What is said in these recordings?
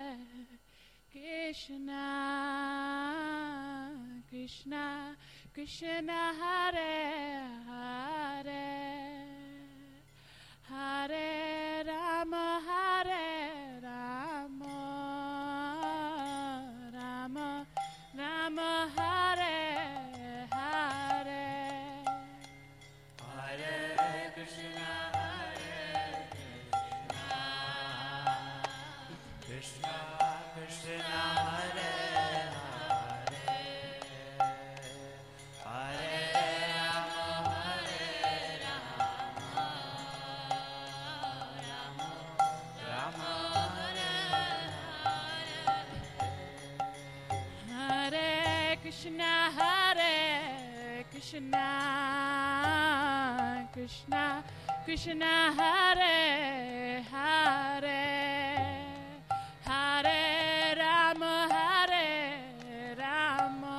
Krishna, Krishna, Krishna, Hare Hare, Hare Rama, Hare Rama, Rama Rama, Hare Hare, Hare Krishna, Krishna Krishna, Hare Hare, Hare Rama, Hare Rama, Rama Hare Hare Krishna, Hare Krishna, Krishna Krishna, Hare Hare, Hare Rama, Hare Rama,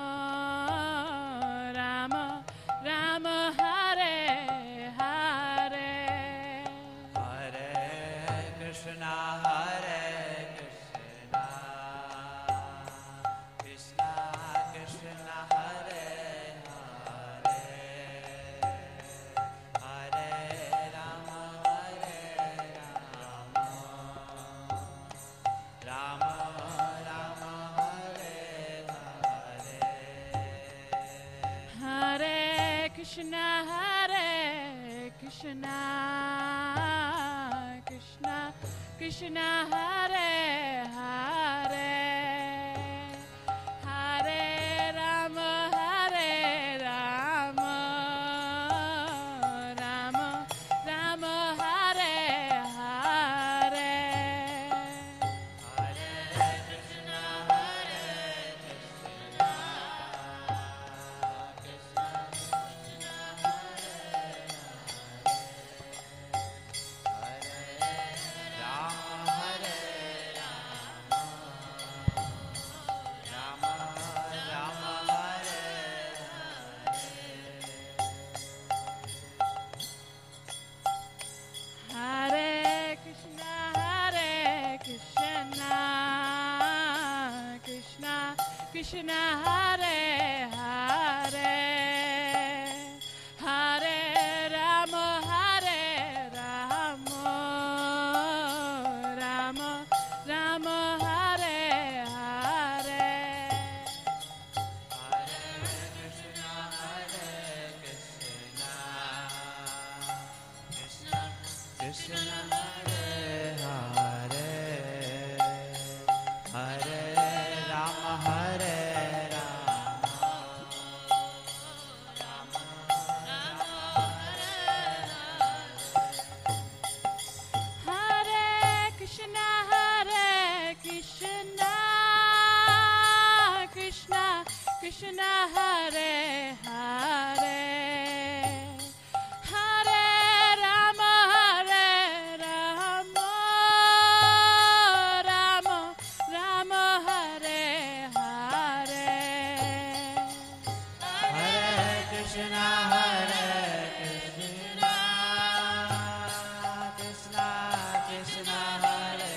Rama Rama, Hare Hare, Hare Krishna, Hare Krishna, Krishna Krishna, Hare Hare, Hare Rama, Hare Rama, Rama Rama, Hare Hare. Hare Krishna, Hare Krishna, Krishna Krishna, Hare Hare, Hare Rama, Hare Rama, Rama Rama, Hare Hare, Hare Krishna, Hare Krishna, Krishna Krishna, Hare Hare, Rama, Hare Rama, Rama Rama, Hare Hare Krishna, Hare Krishna, Krishna Krishna, Hare Hare, Hare Rama, Hare Rama, Rama Rama, Hare Hare, Hare Krishna, Hare Krishna, Krishna Krishna, Hare Hare, Hare Rama, Hare Rama, Rama Rama, Hare Krishna, Hare Krishna, Krishna Krishna, Hare Hare, Hare Rama, Hare Rama, Rama Rama, Hare Hare, Hare Krishna, Hare Krishna, Krishna Krishna, Hare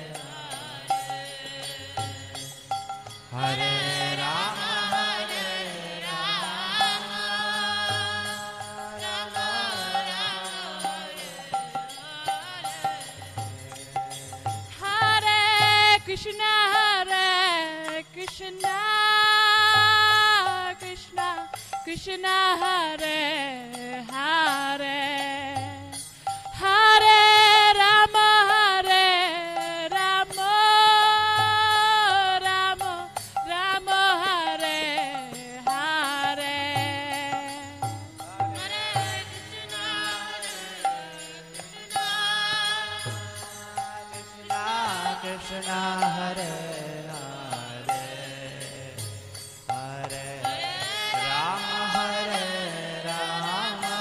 Hare, Hare Rama, Hare Rama, Rama Rama, Hare Krishna, Hare Krishna, Krishna Krishna, Hare Hare, Hare Rama, Hare Rama, Rama Rama, Hare Hare, Hare Krishna, Krishna Hare Hare, Hare Rama, Hare Rama,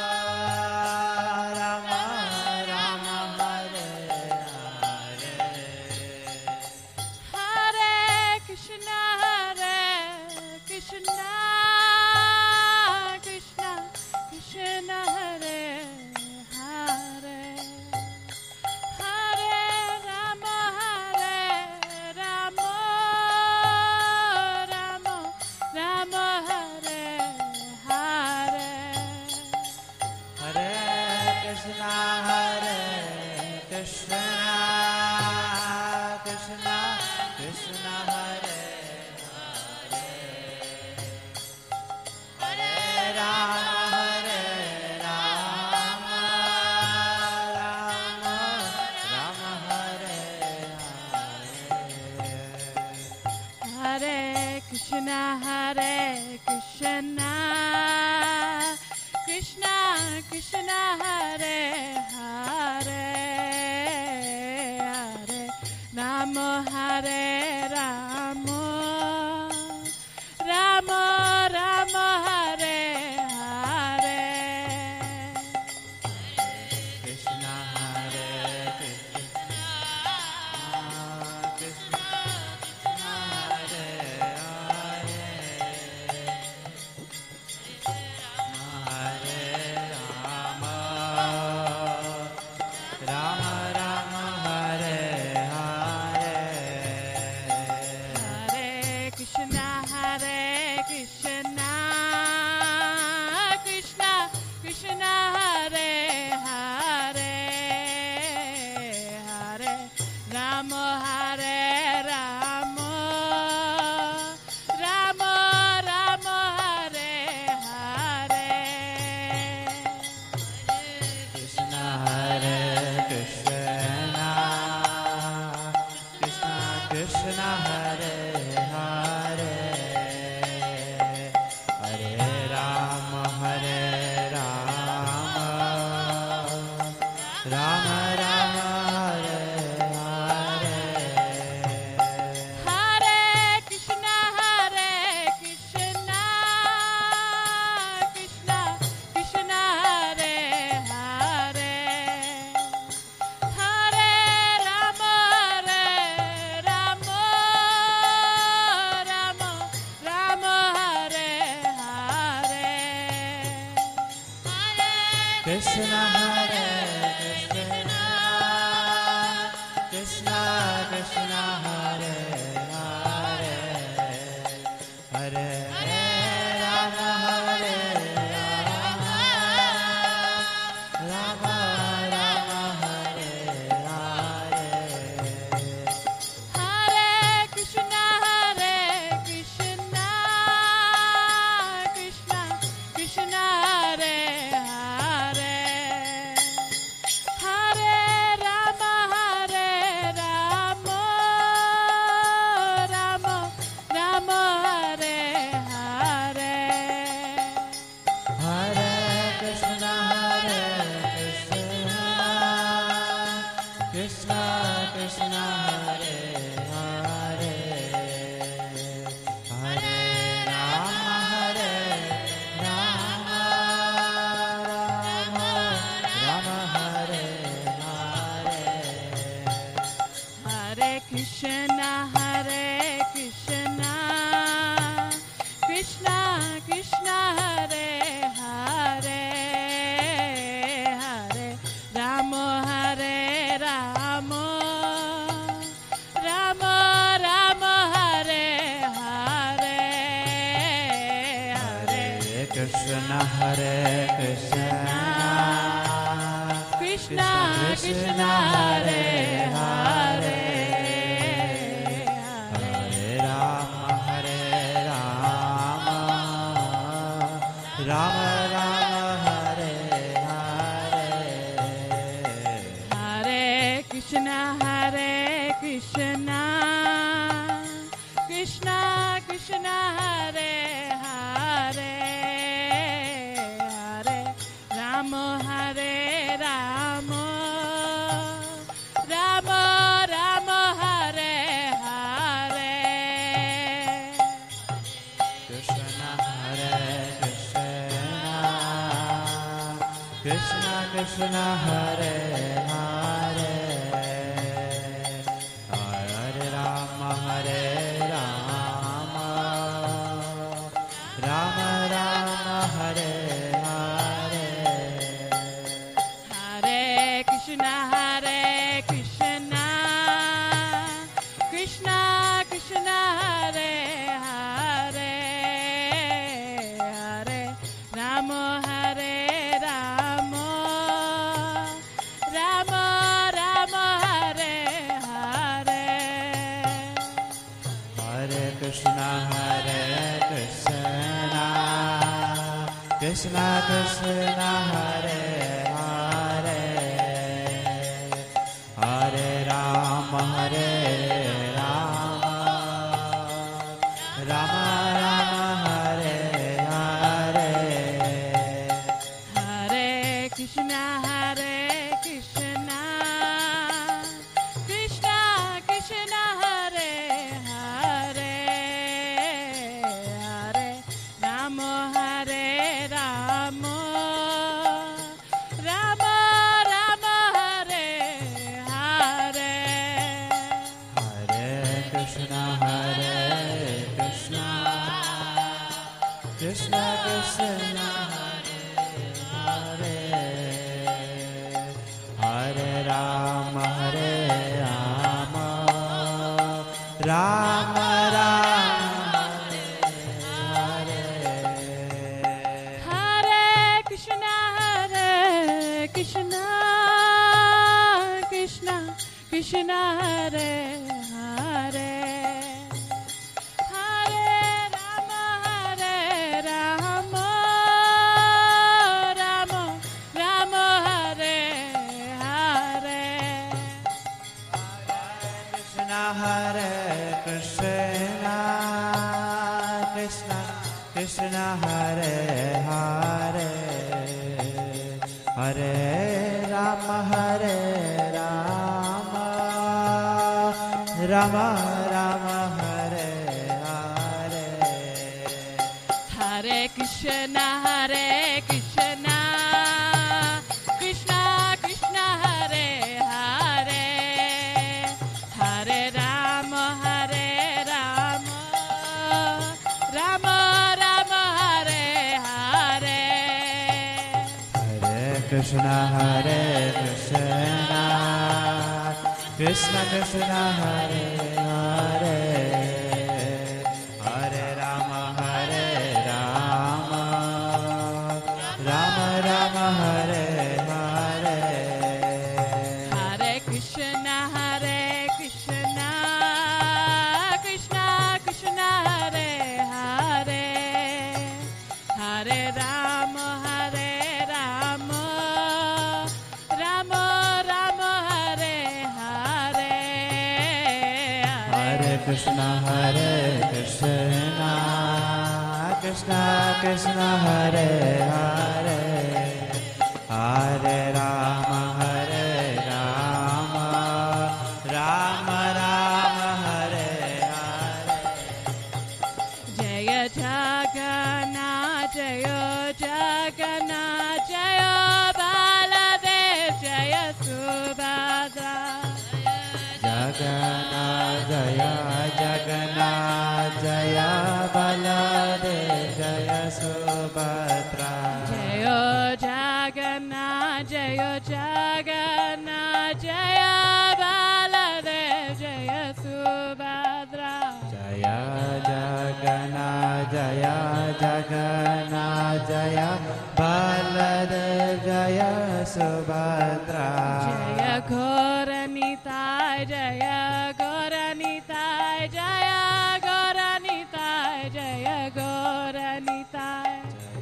Rama Rama, Hare Hare, Hare Krishna, Hare Krishna, Krishna Krishna, Hare Hare, Hare Rama, Hare Krishna Krishna Hare Hare Hare Rama Hare Rama Rama Rama Hare Hare Hare Krishna, Krishna Krishna, Hare Hare, Hare Rama, Hare Rama, Rama Rama, Hare Hare. Krishna Hare Krishna Krishna Hare Hare Hare Rama Rama Rama Hare Hare Hare Krishna, Krishna Krishna, Hare Hare, Hare Rama, Hare Rama, Rama Rama, Hare Hare. Krishna Hare Krishna Krishna Krishna Hare Hare Hare Rama Hare Rama Rama Rama Hare Hare Hare Krishna, Krishna Krishna, Hare Hare, Hare Rama, Rama Rama Rama, Hare Hare. Krishna Hare Krishna Krishna Krishna Hare Hare Hare Rama Hare Rama Rama Rama Hare Hare Hare Krishna, Krishna Krishna, Hare Hare, Hare Rama, Rama Rama, Hare Hare. Hare Krishna Krishna Krishna Hare Hare Hare Rama Rama Rama Hare Hare Hare Krishna, Krishna Krishna, Hare Hare, Hare Rama, Rama Rama Rama, Hare Hare, Hare Krishna Krishna Krishna, Hare Hare, Hare Rama Rama Rama Hare Hare Hare Krishna, Krishna Krishna, Hare Hare, Hare Rama, Rama Rama Rama, Hare Hare. Krishna Krishna Hare Hare Hare Rama Rama Rama Rama Hare Hare Hare Krishna, Krishna Krishna, Hare Hare, Hare Rama, Rama Krishna Krishna Hare Hare Hare Rama Hare Rama Rama Rama Hare Hare Hare Krishna Krishna Krishna Hare Hare Hare Rama Hare Rama Rama Rama Hare Hare Hare Krishna Krishna Krishna Hare Hare Hare Rama Hare Rama Rama Rama Hare Hare Hare Krishna Krishna Krishna Hare Hare Hare Rama Rama Rama Hare Hare Krishna Hare Krishna Krishna Krishna Hare Hare Hare Rama Rama Rama Hare Hare Hare Krishna Krishna Krishna Hare Hare Hare Rama Rama Hare Hare Hare Krishna Krishna Krishna Hare Hare Hare Rama Rama Rama Hare Hare Hare Krishna Krishna Krishna Hare Hare Hare Rama Rama Hare Hare Hare Krishna Krishna Krishna Hare Hare Hare Rama Rama Rama Hare Hare Jaya Jagannath Jaya Jagannath Jaya Baladev Jaya Subhadra Jagannath Jaya Jagannath Jaya Baladev Jaya Subhadra Jaya Jagannath Jaya Jagannath Jaya Baladev Jaya Subhadra Jaya Jagannath Jaya Jagannath Jaya Baladev Jaya Subhadra Jaya Gauranitai Jaya Gauranitai Jaya Gauranitai Jaya Gauranitai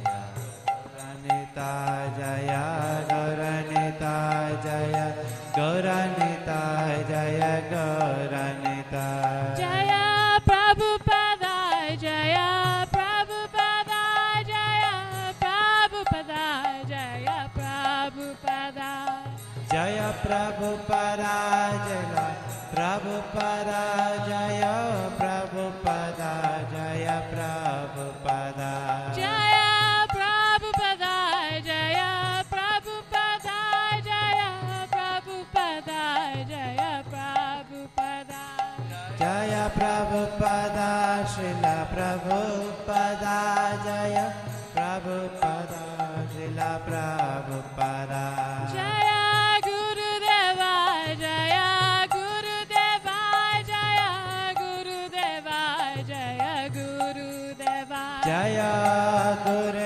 Jaya Gauranita Jaya Gauranita Jaya Gauranita Jaya Prabhupada Jaya Prabhupada Jaya Prabhupada Jaya Prabhupada Jaya Prabhupada Jaya Prabhupada Jaya Prabhupada Jaya Prabhupada Jaya Prabhupada Jaya Prabhupada Jaya Prabhupada Jaya Prabhupada Jaya Prabhupada Srila Prabhupada Jaya Prabhupada Srila Prabhupada Jaya Gurudeva Jaya Gurudeva Jaya Gurudeva Jaya Gurudeva Jaya Guru